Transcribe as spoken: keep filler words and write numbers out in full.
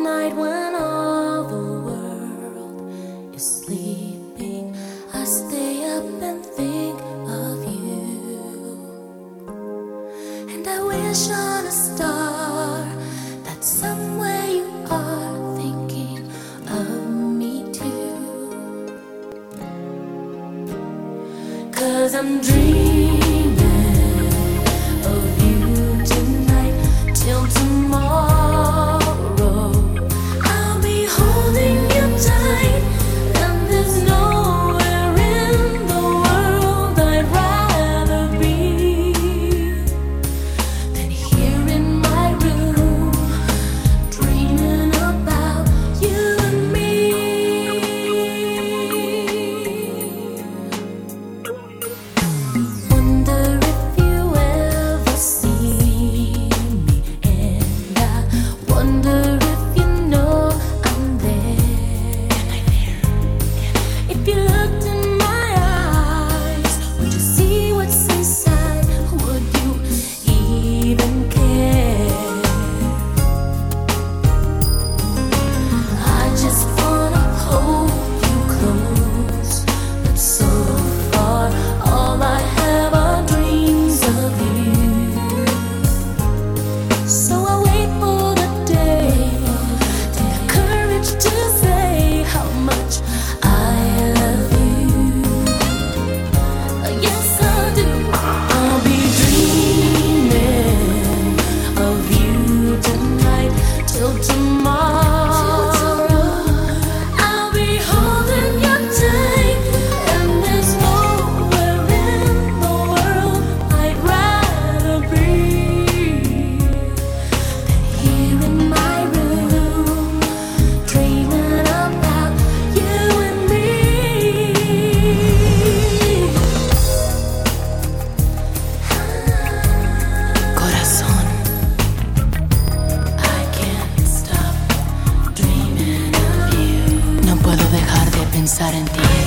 night when all the world is sleeping, I stay up and think of you. And I wish on a star that somewhere you are thinking of me too. 'Cause I'm dreaming of you tonight till tomorrow. I'll be holding you tight, and there's nowhere in the world I'd rather be than here in my room, dreaming about you and me. Wonder if you ever see me, and I wonder if you know I'm there. If you looked in my eyes, would you see what's inside? Would you even care? I just wanna hold you close, but so far all I have are dreams of you. So I wait for the day, the courage to say how much I love you. Yes, I do. I'll be dreaming of you tonight till tomorrow. I'll be holding you tight, and there's nowhere in the world I'd rather be than here in my room, dreaming about you and me. Corazón, I can't stop dreaming of you. No puedo dejar de pensar en ti.